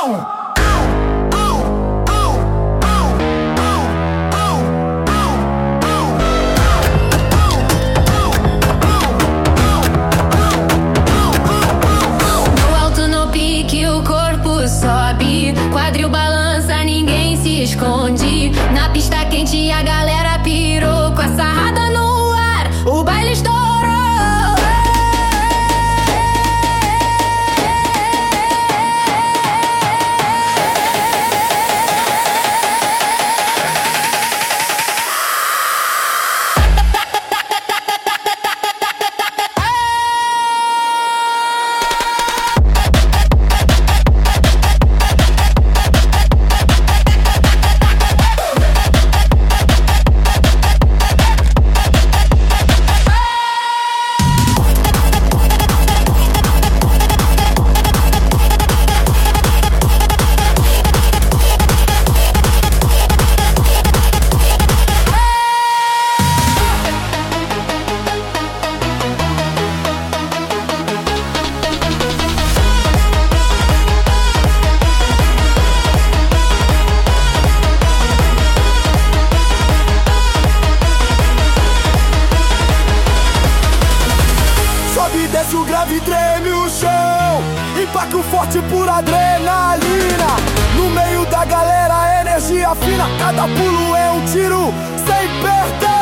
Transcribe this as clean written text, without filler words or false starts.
Quadril balança, ninguém se esconde. Na pista quente a galera pirou. Com a sarrada no ar, o baile estourou. Desce o grave e treme o chão. Impacto forte por adrenalina. No meio da galera, energia fina. Cada pulo é um tiro sem perder.